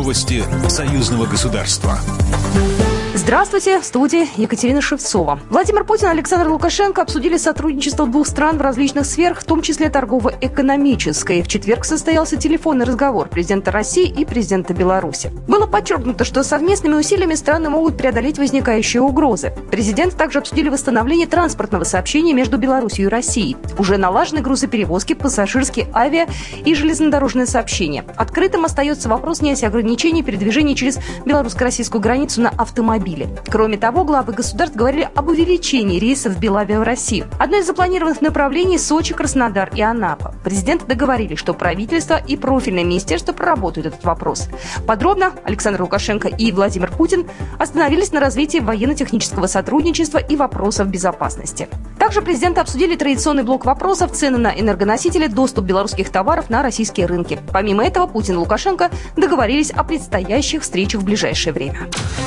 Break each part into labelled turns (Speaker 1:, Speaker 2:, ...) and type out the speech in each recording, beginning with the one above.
Speaker 1: Новости союзного государства.
Speaker 2: Здравствуйте, в студии Екатерина Шевцова. Владимир Путин и Александр Лукашенко обсудили сотрудничество двух стран в различных сферах, в том числе торгово-экономической. В четверг состоялся телефонный разговор президента России и президента Беларуси. Было подчеркнуто, что совместными усилиями страны могут преодолеть возникающие угрозы. Президенты также обсудили восстановление транспортного сообщения между Беларусью и Россией. Уже налажены грузоперевозки, пассажирские, авиа и железнодорожное сообщение. Открытым остается вопрос снятия ограничений передвижения через белорусско-российскую границу на автомобиле. Кроме того, главы государств говорили об увеличении рейсов в Белавиа в Россию. Одно из запланированных направлений – Сочи, Краснодар и Анапа. Президенты договорились, что правительство и профильное министерство проработают этот вопрос. Подробно Александр Лукашенко и Владимир Путин остановились на развитии военно-технического сотрудничества и вопросов безопасности. Также президенты обсудили традиционный блок вопросов: цены на энергоносители, доступ белорусских товаров на российские рынки. Помимо этого, Путин и Лукашенко договорились о предстоящих встречах в ближайшее время.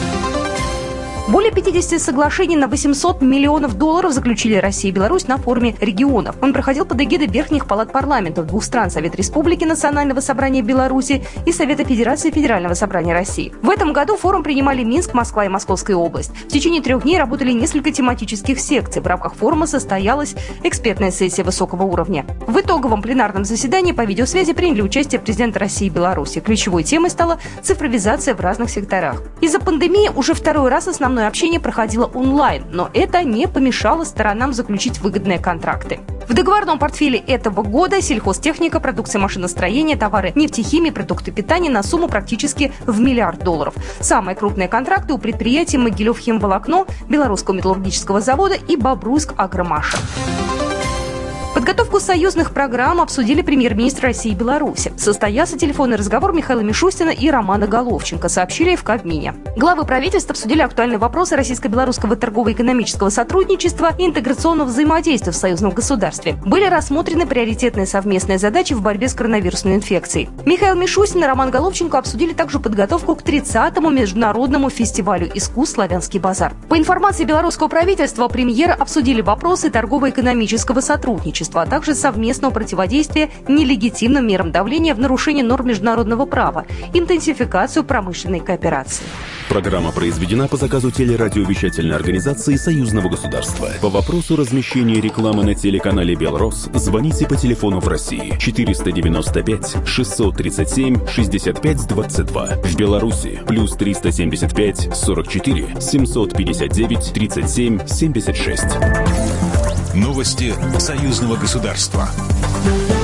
Speaker 2: Более 50 соглашений на $800 миллионов заключили Россия и Беларусь на форуме регионов. Он проходил под эгидой верхних палат парламентов двух стран: Совет Республики, Национального собрания Беларуси и Совета Федерации Федерального собрания России. В этом году форум принимали Минск, Москва и Московская область. В течение 3 дней работали несколько тематических секций. В рамках форума состоялась экспертная сессия высокого уровня. В итоговом пленарном заседании по видеосвязи приняли участие президенты России и Беларуси. Ключевой темой стала цифровизация в разных секторах. Из-за пандемии уже второй раз основное общение проходило онлайн, но это не помешало сторонам заключить выгодные контракты. В договорном портфеле этого года сельхозтехника, продукция машиностроения, товары нефтехимии, продукты питания на сумму практически в $1 миллиард. Самые крупные контракты у предприятий Могилев химволокно, Белорусского металлургического завода и Бобруйск Агромаша. Подготовку союзных программ обсудили премьер-министр России и Беларуси. Состоялся телефонный разговор Михаила Мишустина и Романа Головченко, сообщили в Кабмине. Главы правительств обсудили актуальные вопросы российско-белорусского торгово-экономического сотрудничества и интеграционного взаимодействия в союзном государстве. Были рассмотрены приоритетные совместные задачи в борьбе с коронавирусной инфекцией. Михаил Мишустин и Роман Головченко обсудили также подготовку к 30-му международному фестивалю искусств «Славянский базар». По информации белорусского правительства, премьеры обсудили вопросы торгово-экономического сотрудничества, а также совместного противодействия нелегитимным мерам давления в нарушении норм международного права, интенсификацию промышленной кооперации.
Speaker 3: Программа произведена по заказу телерадиовещательной организации Союзного государства. По вопросу размещения рекламы на телеканале «Белрос» звоните по телефону в России 495 637 65 22. В Беларуси плюс 375 44 759 37 76.
Speaker 1: Новости союзного государства.